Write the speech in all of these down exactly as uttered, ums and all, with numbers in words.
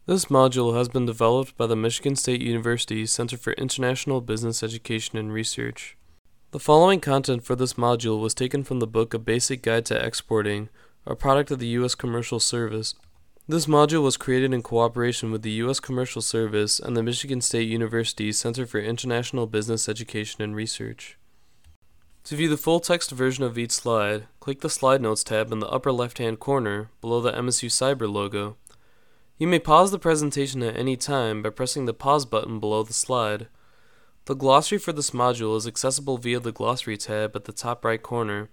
This module has been developed by the Michigan State University Center for International Business Education and Research. The following content for this module was taken from the book A Basic Guide to Exporting, a product of the U S Commercial Service. This module was created in cooperation with the U S Commercial Service and the Michigan State University Center for International Business Education and Research. To view the full text version of each slide, click the Slide Notes tab in the upper left-hand corner below the M S U Cyber logo. You may pause the presentation at any time by pressing the pause button below the slide. The glossary for this module is accessible via the Glossary tab at the top right corner.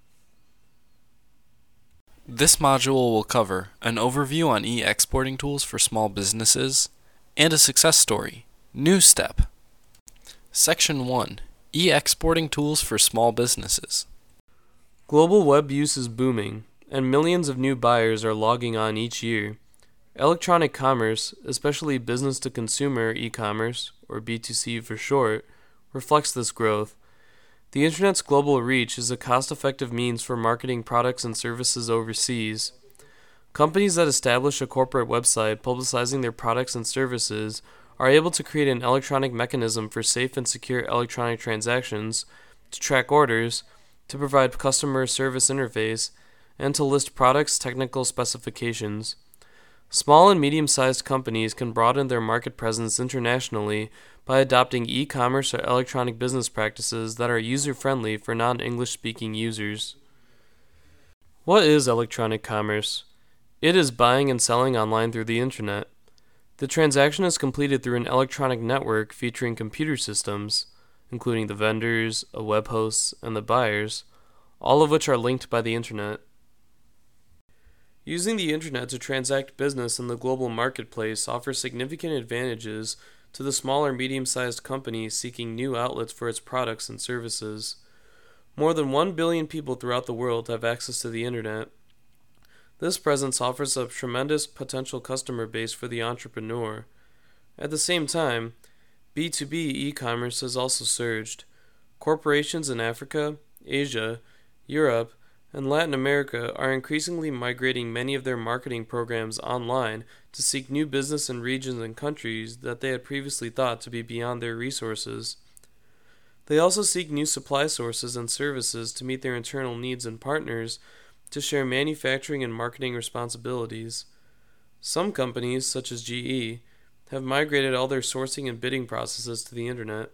This module will cover an overview on e-exporting tools for small businesses and a success story. New step. Section one. E-exporting tools for small businesses. Global web use is booming, and millions of new buyers are logging on each year. Electronic commerce, especially business-to-consumer e-commerce, or B two C for short, reflects this growth. The Internet's global reach is a cost-effective means for marketing products and services overseas. Companies that establish a corporate website publicizing their products and services are able to create an electronic mechanism for safe and secure electronic transactions, to track orders, to provide customer service interface, and to list products' technical specifications. Small and medium-sized companies can broaden their market presence internationally by adopting e-commerce or electronic business practices that are user-friendly for non-English speaking users. What is electronic commerce? It is buying and selling online through the Internet. The transaction is completed through an electronic network featuring computer systems, including the vendors, a web host, and the buyers, all of which are linked by the Internet. Using the Internet to transact business in the global marketplace offers significant advantages to the small or medium-sized companies seeking new outlets for its products and services. More than one billion people throughout the world have access to the Internet. This presence offers a tremendous potential customer base for the entrepreneur. At the same time, B two B e-commerce has also surged. Corporations in Africa, Asia, Europe, and Latin America are increasingly migrating many of their marketing programs online to seek new business in regions and countries that they had previously thought to be beyond their resources. They also seek new supply sources and services to meet their internal needs and partners to share manufacturing and marketing responsibilities. Some companies, such as G E, have migrated all their sourcing and bidding processes to the Internet.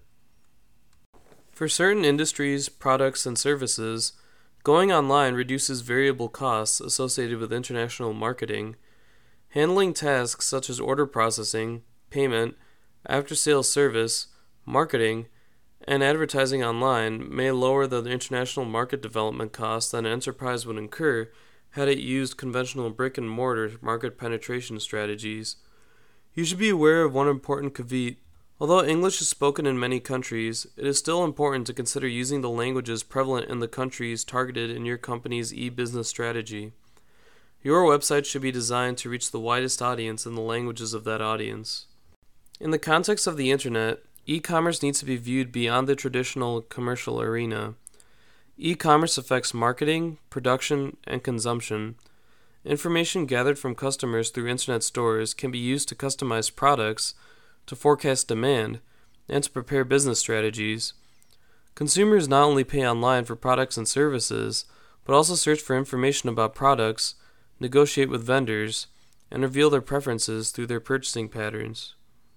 For certain industries, products, and services, going online reduces variable costs associated with international marketing. Handling tasks such as order processing, payment, after-sales service, marketing, and advertising online may lower the international market development costs that an enterprise would incur had it used conventional brick-and-mortar market penetration strategies. You should be aware of one important caveat. Although English is spoken in many countries, it is still important to consider using the languages prevalent in the countries targeted in your company's e-business strategy. Your website should be designed to reach the widest audience in the languages of that audience. In the context of the Internet, e-commerce needs to be viewed beyond the traditional commercial arena. E-commerce affects marketing, production, and consumption. Information gathered from customers through Internet stores can be used to customize products, to forecast demand, and to prepare business strategies. Consumers not only pay online for products and services, but also search for information about products, negotiate with vendors, and reveal their preferences through their purchasing patterns.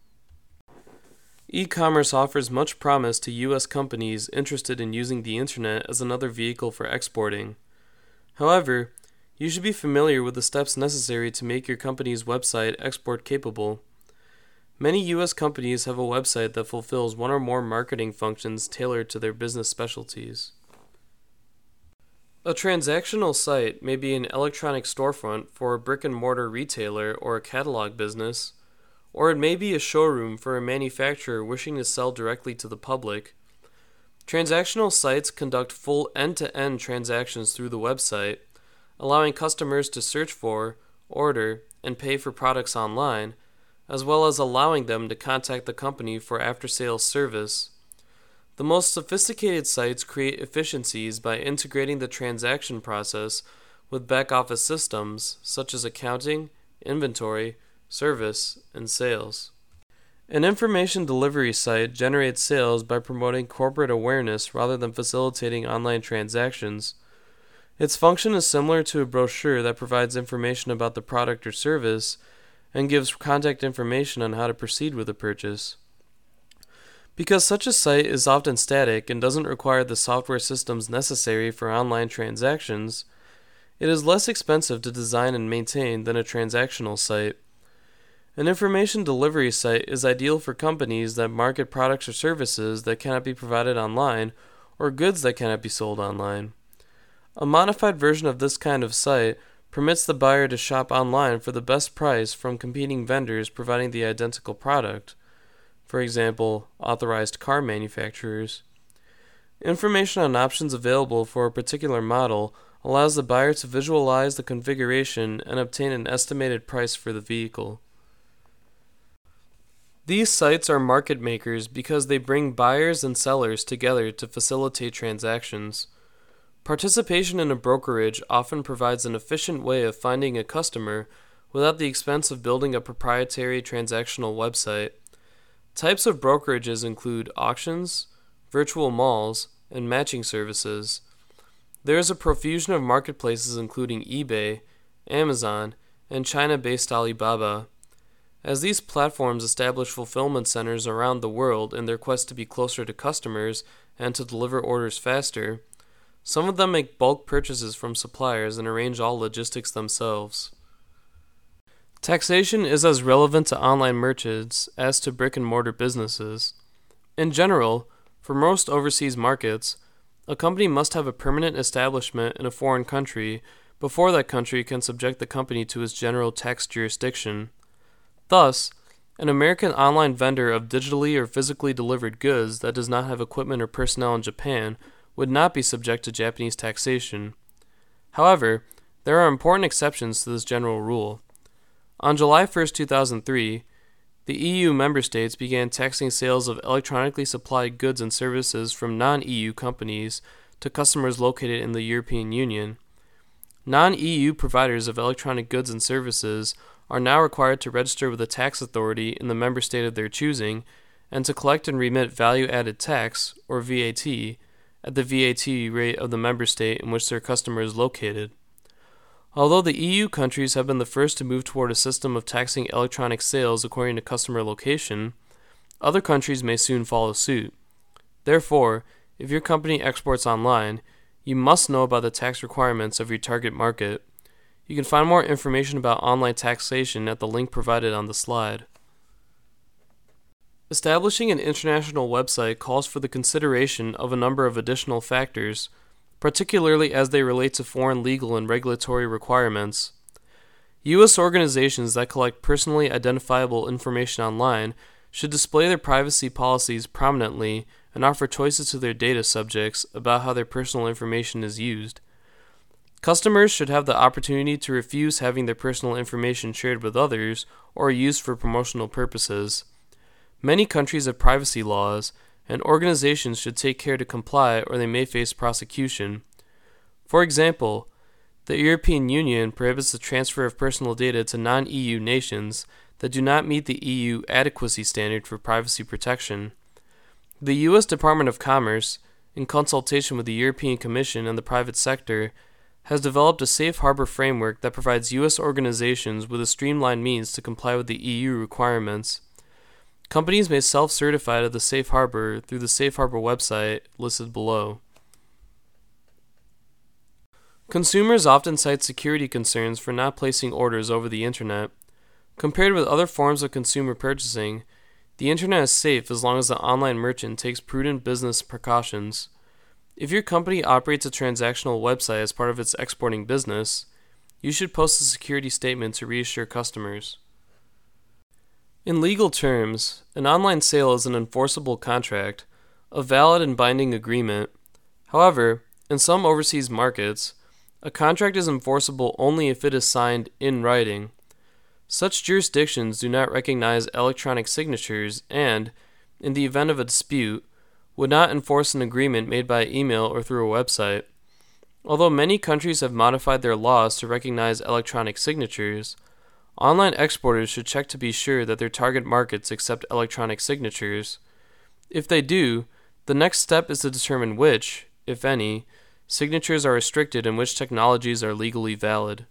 E-commerce offers much promise to U S companies interested in using the Internet as another vehicle for exporting. However, you should be familiar with the steps necessary to make your company's website export capable. Many U S companies have a website that fulfills one or more marketing functions tailored to their business specialties. A transactional site may be an electronic storefront for a brick-and-mortar retailer or a catalog business, or it may be a showroom for a manufacturer wishing to sell directly to the public. Transactional sites conduct full end-to-end transactions through the website, allowing customers to search for, order, and pay for products online, as well as allowing them to contact the company for after-sales service. The most sophisticated sites create efficiencies by integrating the transaction process with back-office systems such as accounting, inventory, service, and sales. An information delivery site generates sales by promoting corporate awareness rather than facilitating online transactions. Its function is similar to a brochure that provides information about the product or service and gives contact information on how to proceed with a purchase. Because such a site is often static and doesn't require the software systems necessary for online transactions, it is less expensive to design and maintain than a transactional site. An information delivery site is ideal for companies that market products or services that cannot be provided online or goods that cannot be sold online. A modified version of this kind of site permits the buyer to shop online for the best price from competing vendors providing the identical product, for example, authorized car manufacturers. Information on options available for a particular model allows the buyer to visualize the configuration and obtain an estimated price for the vehicle. These sites are market makers because they bring buyers and sellers together to facilitate transactions. Participation in a brokerage often provides an efficient way of finding a customer without the expense of building a proprietary transactional website. Types of brokerages include auctions, virtual malls, and matching services. There is a profusion of marketplaces including eBay, Amazon, and China-based Alibaba. As these platforms establish fulfillment centers around the world in their quest to be closer to customers and to deliver orders faster, some of them make bulk purchases from suppliers and arrange all logistics themselves. Taxation is as relevant to online merchants as to brick-and-mortar businesses. In general, for most overseas markets, a company must have a permanent establishment in a foreign country before that country can subject the company to its general tax jurisdiction. Thus, an American online vendor of digitally or physically delivered goods that does not have equipment or personnel in Japan would not be subject to Japanese taxation. However, there are important exceptions to this general rule. On July first, two thousand three, the E U member states began taxing sales of electronically supplied goods and services from non-E U companies to customers located in the European Union. Non-E U providers of electronic goods and services are now required to register with a tax authority in the member state of their choosing and to collect and remit value-added tax, or V A T, at the V A T rate of the member state in which their customer is located. Although the E U countries have been the first to move toward a system of taxing electronic sales according to customer location, other countries may soon follow suit. Therefore, if your company exports online, you must know about the tax requirements of your target market. You can find more information about online taxation at the link provided on the slide. Establishing an international website calls for the consideration of a number of additional factors, particularly as they relate to foreign legal and regulatory requirements. U S organizations that collect personally identifiable information online should display their privacy policies prominently and offer choices to their data subjects about how their personal information is used. Customers should have the opportunity to refuse having their personal information shared with others or used for promotional purposes. Many countries have privacy laws, and organizations should take care to comply or they may face prosecution. For example, the European Union prohibits the transfer of personal data to non-E U nations that do not meet the E U adequacy standard for privacy protection. The U S Department of Commerce, in consultation with the European Commission and the private sector, has developed a safe harbor framework that provides U S organizations with a streamlined means to comply with the E U requirements. Companies may self-certify to the Safe Harbor through the Safe Harbor website listed below. Consumers often cite security concerns for not placing orders over the Internet. Compared with other forms of consumer purchasing, the Internet is safe as long as the online merchant takes prudent business precautions. If your company operates a transactional website as part of its exporting business, you should post a security statement to reassure customers. In legal terms, an online sale is an enforceable contract, a valid and binding agreement. However, in some overseas markets, a contract is enforceable only if it is signed in writing. Such jurisdictions do not recognize electronic signatures and, in the event of a dispute, would not enforce an agreement made by email or through a website. Although many countries have modified their laws to recognize electronic signatures, Online exporters should check to be sure that their target markets accept electronic signatures. If they do, the next step is to determine which, if any, signatures are restricted and which technologies are legally valid.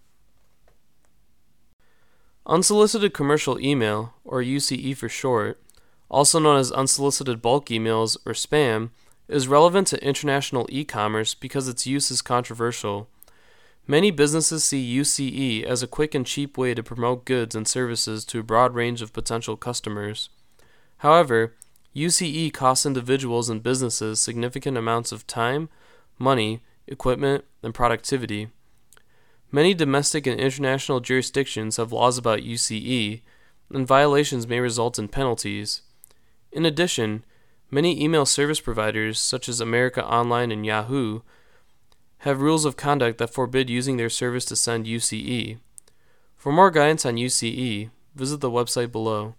Unsolicited commercial email, or U C E for short, also known as unsolicited bulk emails or spam, is relevant to international e-commerce because its use is controversial. Many businesses see U C E as a quick and cheap way to promote goods and services to a broad range of potential customers. However, U C E costs individuals and businesses significant amounts of time, money, equipment, and productivity. Many domestic and international jurisdictions have laws about U C E, and violations may result in penalties. In addition, many email service providers, such as America Online and Yahoo, have rules of conduct that forbid using their service to send U C E. For more guidance on U C E, visit the website below.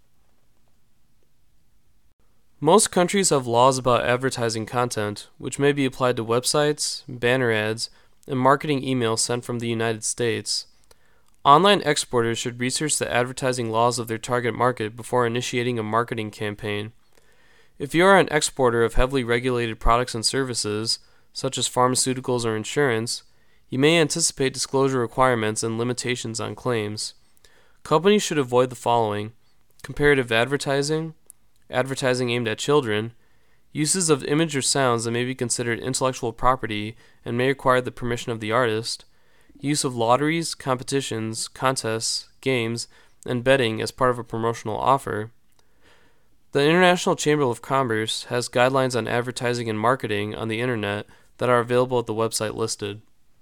Most countries have laws about advertising content, which may be applied to websites, banner ads, and marketing emails sent from the United States. Online exporters should research the advertising laws of their target market before initiating a marketing campaign. If you are an exporter of heavily regulated products and services, such as pharmaceuticals or insurance, you may anticipate disclosure requirements and limitations on claims. Companies should avoid the following: comparative advertising, advertising aimed at children, uses of image or sounds that may be considered intellectual property and may require the permission of the artist, use of lotteries, competitions, contests, games, and betting as part of a promotional offer. The International Chamber of Commerce has guidelines on advertising and marketing on the Internet that are available at the website listed.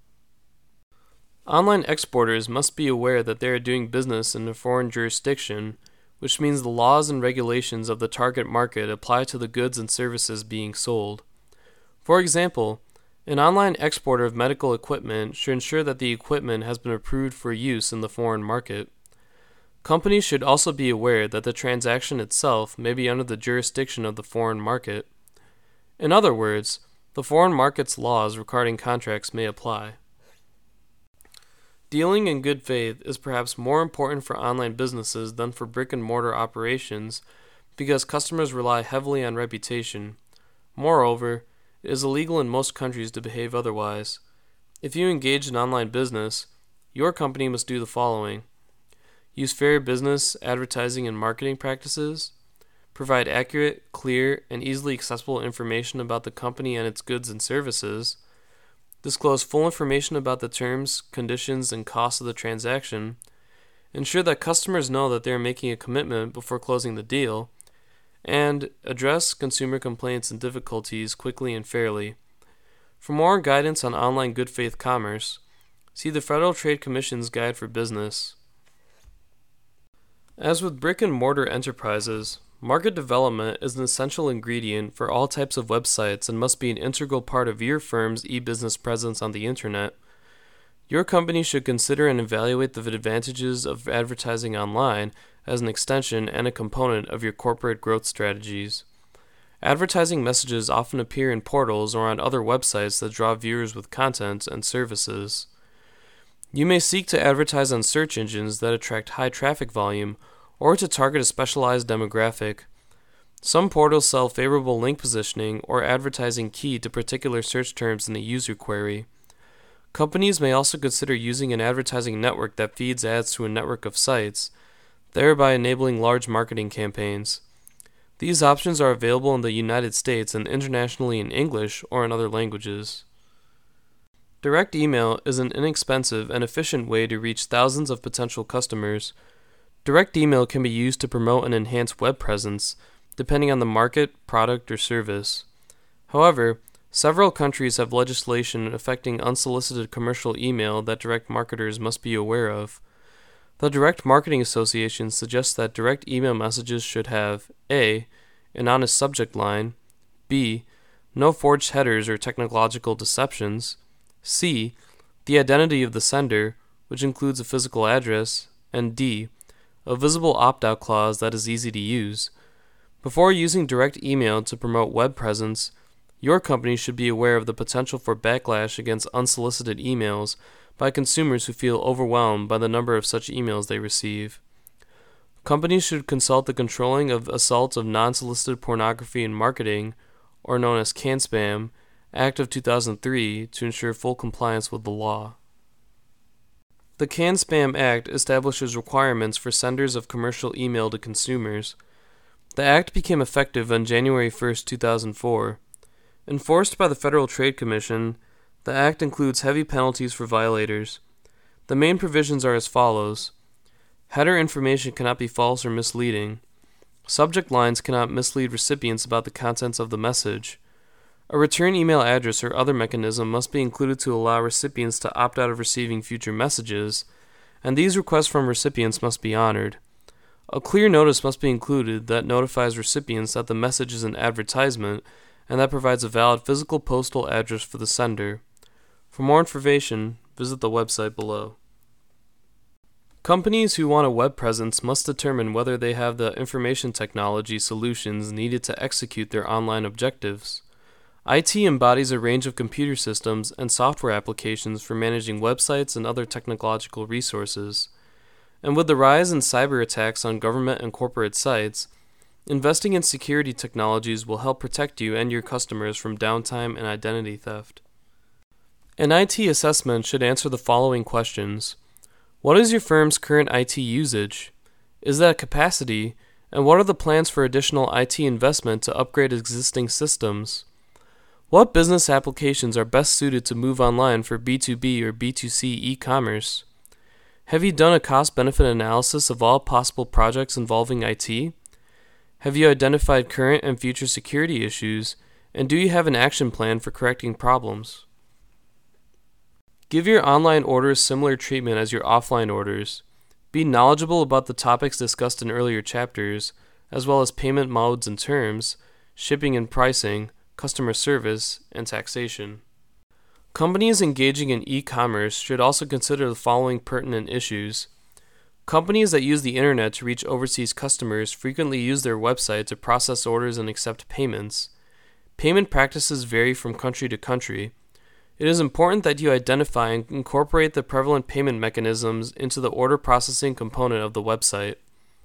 Online exporters must be aware that they are doing business in a foreign jurisdiction, which means the laws and regulations of the target market apply to the goods and services being sold. For example, an online exporter of medical equipment should ensure that the equipment has been approved for use in the foreign market. Companies should also be aware that the transaction itself may be under the jurisdiction of the foreign market. In other words, the foreign market's laws regarding contracts may apply. Dealing in good faith is perhaps more important for online businesses than for brick-and-mortar operations because customers rely heavily on reputation. Moreover, it is illegal in most countries to behave otherwise. If you engage in online business, your company must do the following: use fair business, advertising, and marketing practices, provide accurate, clear, and easily accessible information about the company and its goods and services, disclose full information about the terms, conditions, and costs of the transaction, ensure that customers know that they are making a commitment before closing the deal, and address consumer complaints and difficulties quickly and fairly. For more guidance on online good faith commerce, see the Federal Trade Commission's Guide for Business. As with brick-and-mortar enterprises, market development is an essential ingredient for all types of websites and must be an integral part of your firm's e-business presence on the Internet. Your company should consider and evaluate the advantages of advertising online as an extension and a component of your corporate growth strategies. Advertising messages often appear in portals or on other websites that draw viewers with content and services. You may seek to advertise on search engines that attract high traffic volume or to target a specialized demographic. Some portals sell favorable link positioning or advertising key to particular search terms in a user query. Companies may also consider using an advertising network that feeds ads to a network of sites, thereby enabling large marketing campaigns. These options are available in the United States and internationally in English or in other languages. Direct email is an inexpensive and efficient way to reach thousands of potential customers. Direct email can be used to promote and enhance web presence, depending on the market, product, or service. However, several countries have legislation affecting unsolicited commercial email that direct marketers must be aware of. The Direct Marketing Association suggests that direct email messages should have A. an honest subject line, B. no forged headers or technological deceptions, C. the identity of the sender, which includes a physical address, and D. a visible opt-out clause that is easy to use. Before using direct email to promote web presence, your company should be aware of the potential for backlash against unsolicited emails by consumers who feel overwhelmed by the number of such emails they receive. Companies should consult the Controlling of Assaults of Non-Solicited Pornography in Marketing, or known as CAN-SPAM, Act of two thousand three to ensure full compliance with the law. The CAN-SPAM Act establishes requirements for senders of commercial email to consumers. The Act became effective on January first, two thousand four. Enforced by the Federal Trade Commission, the Act includes heavy penalties for violators. The main provisions are as follows. Header information cannot be false or misleading. Subject lines cannot mislead recipients about the contents of the message. A return email address or other mechanism must be included to allow recipients to opt out of receiving future messages, and these requests from recipients must be honored. A clear notice must be included that notifies recipients that the message is an advertisement and that provides a valid physical postal address for the sender. For more information, visit the website below. Companies who want a web presence must determine whether they have the information technology solutions needed to execute their online objectives. I T embodies a range of computer systems and software applications for managing websites and other technological resources. And with the rise in cyber attacks on government and corporate sites, investing in security technologies will help protect you and your customers from downtime and identity theft. An I T assessment should answer the following questions. What is your firm's current I T usage? Is that capacity? And what are the plans for additional I T investment to upgrade existing systems? What business applications are best suited to move online for B two B or B two C e-commerce? Have you done a cost-benefit analysis of all possible projects involving I T? Have you identified current and future security issues, and do you have an action plan for correcting problems? Give your online orders similar treatment as your offline orders. Be knowledgeable about the topics discussed in earlier chapters, as well as payment modes and terms, shipping and pricing, customer service, and taxation. Companies engaging in e-commerce should also consider the following pertinent issues. Companies that use the internet to reach overseas customers frequently use their website to process orders and accept payments. Payment practices vary from country to country. It is important that you identify and incorporate the prevalent payment mechanisms into the order processing component of the website.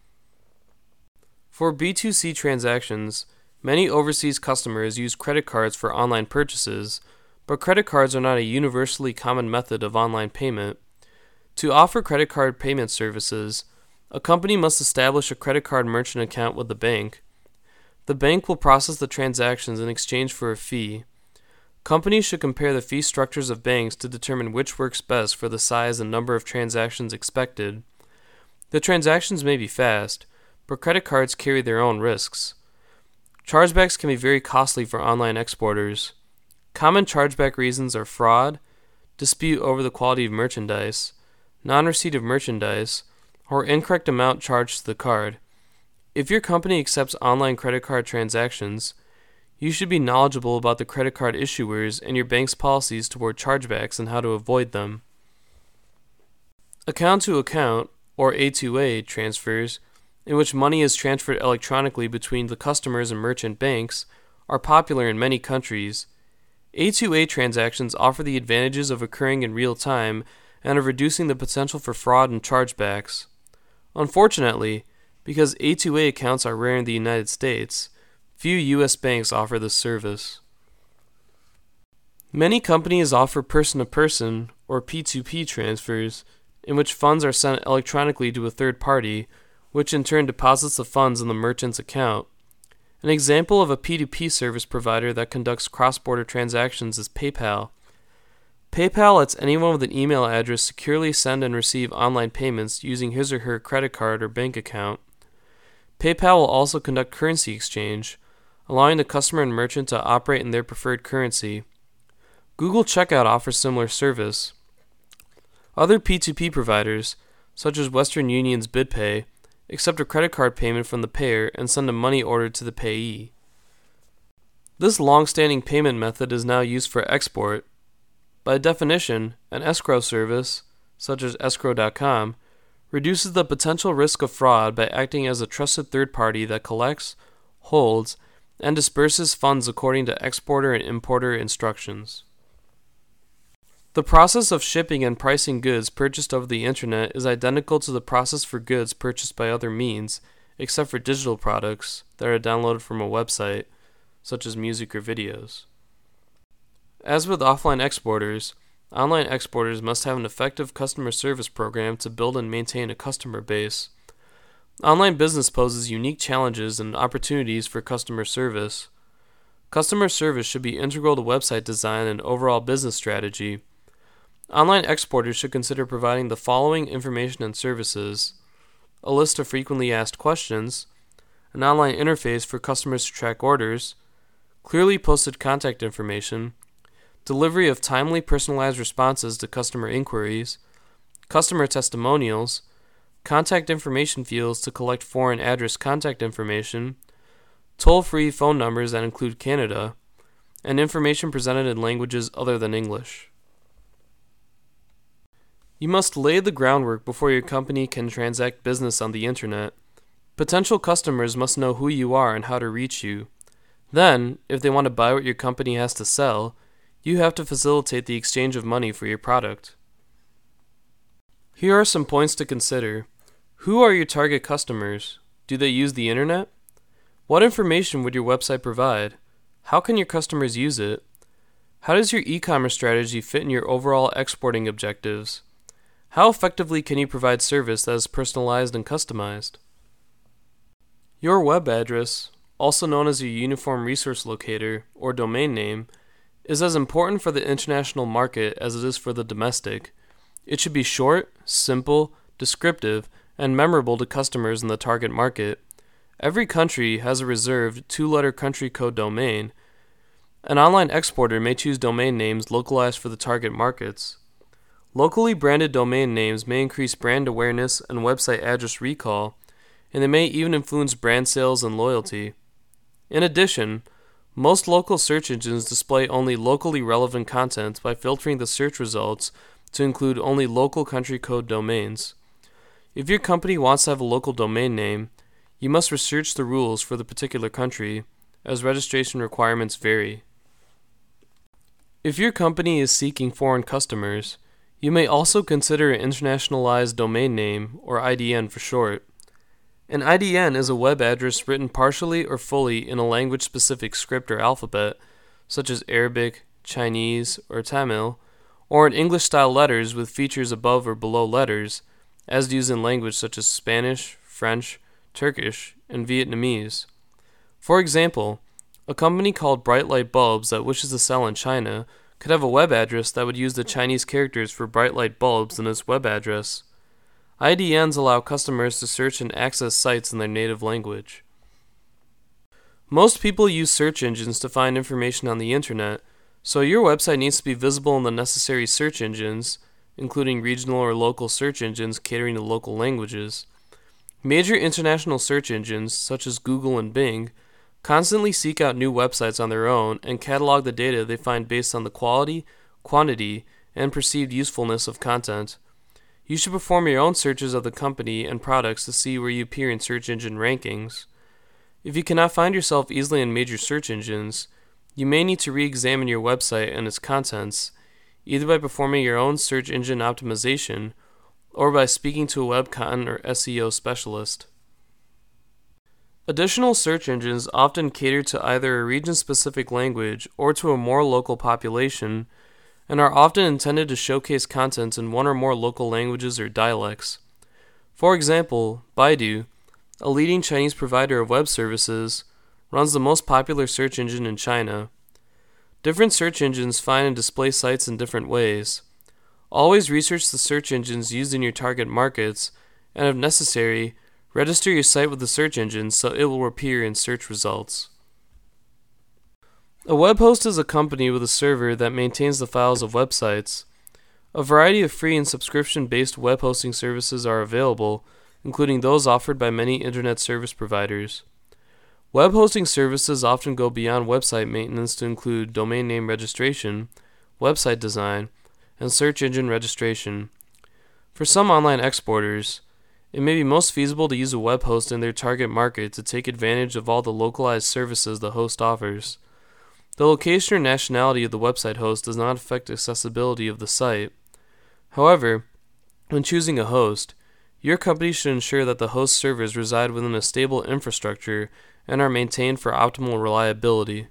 For B two C transactions, many overseas customers use credit cards for online purchases, but credit cards are not a universally common method of online payment. To offer credit card payment services, a company must establish a credit card merchant account with the bank. The bank will process the transactions in exchange for a fee. Companies should compare the fee structures of banks to determine which works best for the size and number of transactions expected. The transactions may be fast, but credit cards carry their own risks. Chargebacks can be very costly for online exporters. Common chargeback reasons are fraud, dispute over the quality of merchandise, non-receipt of merchandise, or incorrect amount charged to the card. If your company accepts online credit card transactions, you should be knowledgeable about the credit card issuers and your bank's policies toward chargebacks and how to avoid them. Account-to-account, or A two A, transfers, in which money is transferred electronically between the customers and merchant banks, are popular in many countries. A two A transactions offer the advantages of occurring in real time and of reducing the potential for fraud and chargebacks. Unfortunately, because A two A accounts are rare in the United States, few U S banks offer this service. Many companies offer person-to-person, or P two P transfers, in which funds are sent electronically to a third party, which in turn deposits the funds in the merchant's account. An example of a P two P service provider that conducts cross-border transactions is PayPal. PayPal lets anyone with an email address securely send and receive online payments using his or her credit card or bank account. PayPal will also conduct currency exchange, allowing the customer and merchant to operate in their preferred currency. Google Checkout offers similar service. Other P two P providers, such as Western Union's BidPay, accept a credit card payment from the payer and send a money order to the payee. This long-standing payment method is now used for export. By definition, an escrow service, such as escrow dot com, reduces the potential risk of fraud by acting as a trusted third party that collects, holds, and disperses funds according to exporter and importer instructions. The process of shipping and pricing goods purchased over the internet is identical to the process for goods purchased by other means, except for digital products that are downloaded from a website, such as music or videos. As with offline exporters, online exporters must have an effective customer service program to build and maintain a customer base. Online business poses unique challenges and opportunities for customer service. Customer service should be integral to website design and overall business strategy. Online exporters should consider providing the following information and services: a list of frequently asked questions, an online interface for customers to track orders, clearly posted contact information, delivery of timely personalized responses to customer inquiries, customer testimonials, contact information fields to collect foreign address contact information, toll-free phone numbers that include Canada, and information presented in languages other than English. You must lay the groundwork before your company can transact business on the internet. Potential customers must know who you are and how to reach you. Then, if they want to buy what your company has to sell, you have to facilitate the exchange of money for your product. Here are some points to consider. Who are your target customers? Do they use the internet? What information would your website provide? How can your customers use it? How does your e-commerce strategy fit in your overall exporting objectives? How effectively can you provide service that is personalized and customized? Your web address, also known as your Uniform Resource Locator or domain name, is as important for the international market as it is for the domestic. It should be short, simple, descriptive, and memorable to customers in the target market. Every country has a reserved two-letter country code domain. An online exporter may choose domain names localized for the target markets. Locally branded domain names may increase brand awareness and website address recall, and they may even influence brand sales and loyalty. In addition, most local search engines display only locally relevant content by filtering the search results to include only local country code domains. If your company wants to have a local domain name, you must research the rules for the particular country, as registration requirements vary. If your company is seeking foreign customers, you may also consider an internationalized domain name, or I D N for short. An I D N is a web address written partially or fully in a language-specific script or alphabet, such as Arabic, Chinese, or Tamil, or in English-style letters with features above or below letters, as used in language such as Spanish, French, Turkish, and Vietnamese. For example, a company called Bright Light Bulbs that wishes to sell in China could have a web address that would use the Chinese characters for bright light bulbs in its web address. I D Ns allow customers to search and access sites in their native language. Most people use search engines to find information on the internet, so your website needs to be visible in the necessary search engines, including regional or local search engines catering to local languages. Major international search engines, such as Google and Bing, constantly seek out new websites on their own and catalog the data they find based on the quality, quantity, and perceived usefulness of content. You should perform your own searches of the company and products to see where you appear in search engine rankings. If you cannot find yourself easily in major search engines, you may need to re-examine your website and its contents, either by performing your own search engine optimization or by speaking to a web content or S E O specialist. Additional search engines often cater to either a region-specific language or to a more local population, and are often intended to showcase content in one or more local languages or dialects. For example, Baidu, a leading Chinese provider of web services, runs the most popular search engine in China. Different search engines find and display sites in different ways. Always research the search engines used in your target markets, and if necessary, register your site with the search engine so it will appear in search results. A web host is a company with a server that maintains the files of websites. A variety of free and subscription-based web hosting services are available, including those offered by many internet service providers. Web hosting services often go beyond website maintenance to include domain name registration, website design, and search engine registration. For some online exporters, it may be most feasible to use a web host in their target market to take advantage of all the localized services the host offers. The location or nationality of the website host does not affect accessibility of the site. However, when choosing a host, your company should ensure that the host servers reside within a stable infrastructure and are maintained for optimal reliability.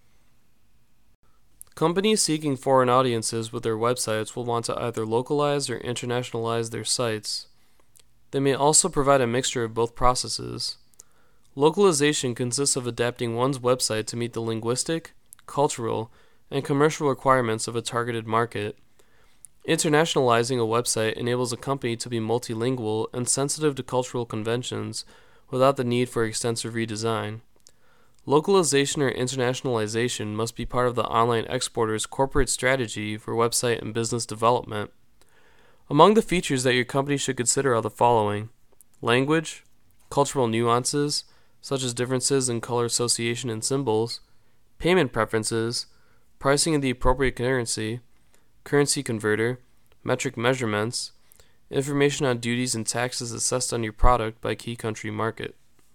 Companies seeking foreign audiences with their websites will want to either localize or internationalize their sites. They may also provide a mixture of both processes. Localization consists of adapting one's website to meet the linguistic, cultural, and commercial requirements of a targeted market. Internationalizing a website enables a company to be multilingual and sensitive to cultural conventions without the need for extensive redesign. Localization or internationalization must be part of the online exporter's corporate strategy for website and business development. Among the features that your company should consider are the following: language, cultural nuances, such as differences in color association and symbols, payment preferences, pricing in the appropriate currency, currency converter, metric measurements, information on duties and taxes assessed on your product by key country market.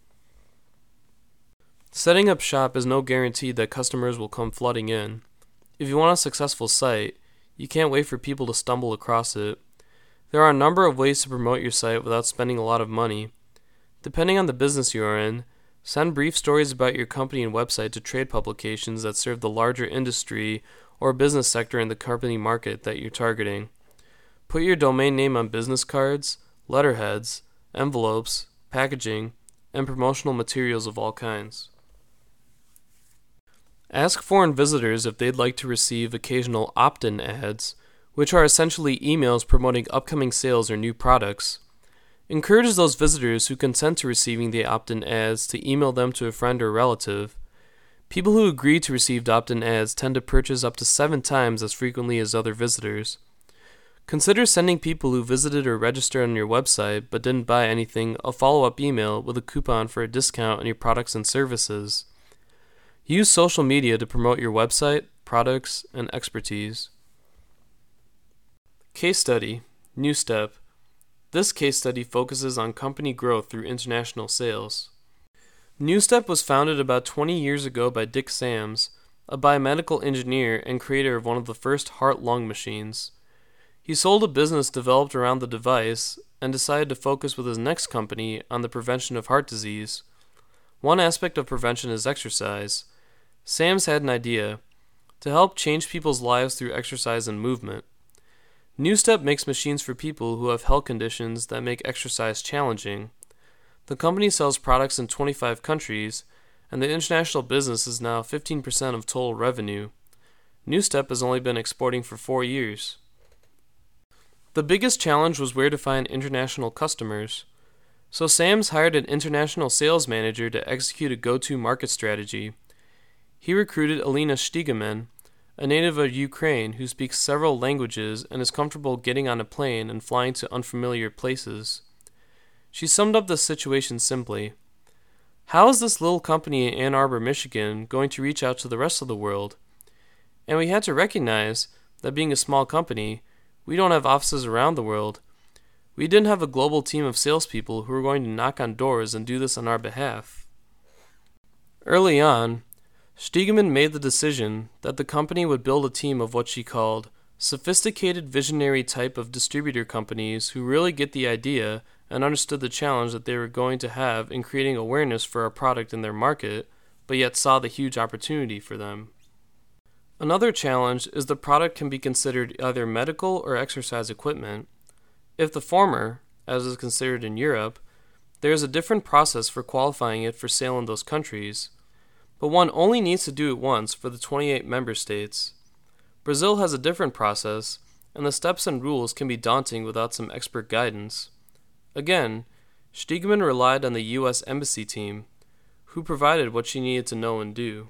Setting up shop is no guarantee that customers will come flooding in. If you want a successful site, you can't wait for people to stumble across it. There are a number of ways to promote your site without spending a lot of money. Depending on the business you are in, send brief stories about your company and website to trade publications that serve the larger industry or business sector in the company market that you're targeting. Put your domain name on business cards, letterheads, envelopes, packaging, and promotional materials of all kinds. Ask foreign visitors if they'd like to receive occasional opt-in ads, which are essentially emails promoting upcoming sales or new products. Encourage those visitors who consent to receiving the opt-in ads to email them to a friend or relative. People who agree to receive opt-in ads tend to purchase up to seven times as frequently as other visitors. Consider sending people who visited or registered on your website but didn't buy anything a follow-up email with a coupon for a discount on your products and services. Use social media to promote your website, products, and expertise. Case study, New Step. This case study focuses on company growth through international sales. NewStep was founded about twenty years ago by Dick Sams, a biomedical engineer and creator of one of the first heart-lung machines. He sold a business developed around the device and decided to focus with his next company on the prevention of heart disease. One aspect of prevention is exercise. Sams had an idea to help change people's lives through exercise and movement. NewStep makes machines for people who have health conditions that make exercise challenging. The company sells products in twenty-five countries, and the international business is now fifteen percent of total revenue. NewStep has only been exporting for four years. The biggest challenge was where to find international customers. So Sams hired an international sales manager to execute a go-to-market strategy. He recruited Alina Steigemann, a native of Ukraine who speaks several languages and is comfortable getting on a plane and flying to unfamiliar places. She summed up the situation simply: how is this little company in Ann Arbor, Michigan, going to reach out to the rest of the world? And we had to recognize that being a small company, we don't have offices around the world. We didn't have a global team of salespeople who were going to knock on doors and do this on our behalf. Early on, Steigemann made the decision that the company would build a team of what she called sophisticated visionary type of distributor companies who really get the idea and understood the challenge that they were going to have in creating awareness for a product in their market, but yet saw the huge opportunity for them. Another challenge is the product can be considered either medical or exercise equipment. If the former, as is considered in Europe, there is a different process for qualifying it for sale in those countries, but one only needs to do it once for the twenty-eight member states. Brazil has a different process, and the steps and rules can be daunting without some expert guidance. Again, Steigemann relied on the U S Embassy team, who provided what she needed to know and do.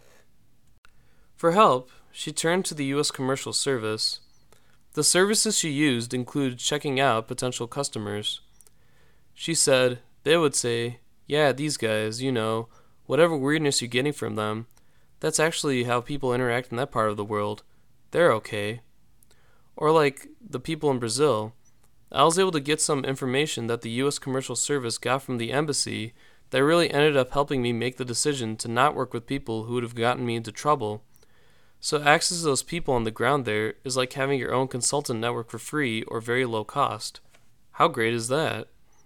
For help, she turned to the U S Commercial Service. The services she used included checking out potential customers. She said they would say, "Yeah, these guys, you know, whatever weirdness you're getting from them, that's actually how people interact in that part of the world. They're okay." Or like the people in Brazil, I was able to get some information that the U S Commercial Service got from the embassy that really ended up helping me make the decision to not work with people who would have gotten me into trouble. So access to those people on the ground there is like having your own consultant network for free or very low cost. How great is that?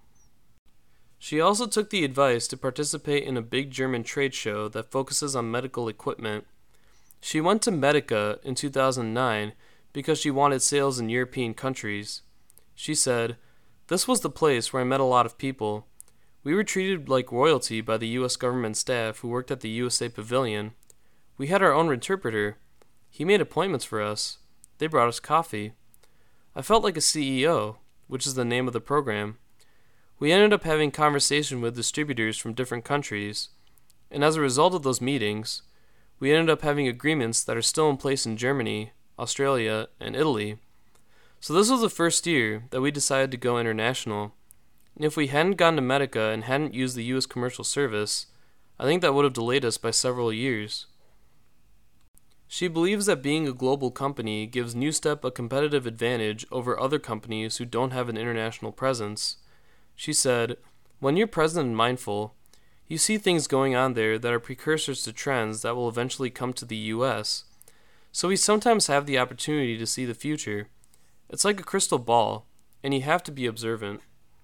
She also took the advice to participate in a big German trade show that focuses on medical equipment. She went to Medica in two thousand nine because she wanted sales in European countries. She said, "This was the place where I met a lot of people. We were treated like royalty by the U S government staff who worked at the U S A Pavilion. We had our own interpreter. He made appointments for us. They brought us coffee. I felt like a C E O, which is the name of the program. We ended up having conversation with distributors from different countries, and as a result of those meetings, we ended up having agreements that are still in place in Germany, Australia, and Italy. So this was the first year that we decided to go international, and if we hadn't gone to Medica and hadn't used the U S commercial service, I think that would have delayed us by several years." She believes that being a global company gives NewStep a competitive advantage over other companies who don't have an international presence. She said, "When you're present and mindful, you see things going on there that are precursors to trends that will eventually come to the U S. So we sometimes have the opportunity to see the future. It's like a crystal ball, and you have to be observant."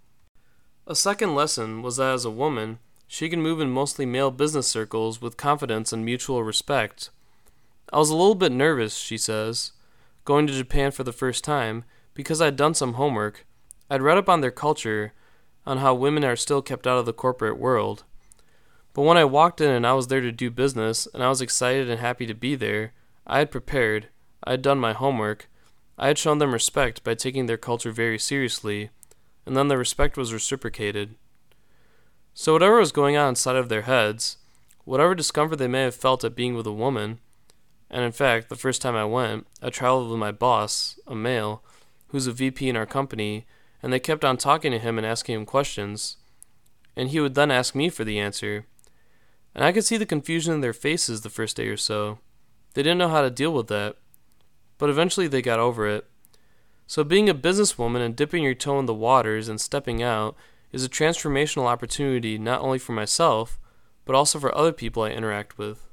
A second lesson was that as a woman, she can move in mostly male business circles with confidence and mutual respect. "I was a little bit nervous," she says, "going to Japan for the first time, because I'd done some homework. I'd read up on their culture, on how women are still kept out of the corporate world. But when I walked in and I was there to do business, and I was excited and happy to be there, I had prepared, I had done my homework, I had shown them respect by taking their culture very seriously, and then the respect was reciprocated. So whatever was going on inside of their heads, whatever discomfort they may have felt at being with a woman, and in fact, the first time I went, I traveled with my boss, a male, who's a V P in our company, and they kept on talking to him and asking him questions, and he would then ask me for the answer. And I could see the confusion in their faces the first day or so. They didn't know how to deal with that, but eventually they got over it. So being a businesswoman and dipping your toe in the waters and stepping out is a transformational opportunity not only for myself, but also for other people I interact with."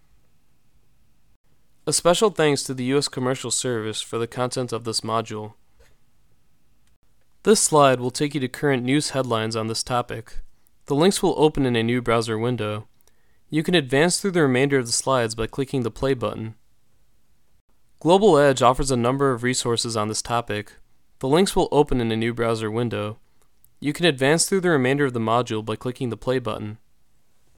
A special thanks to the U S Commercial Service for the content of this module. This slide will take you to current news headlines on this topic. The links will open in a new browser window. You can advance through the remainder of the slides by clicking the play button. Global Edge offers a number of resources on this topic. The links will open in a new browser window. You can advance through the remainder of the module by clicking the play button.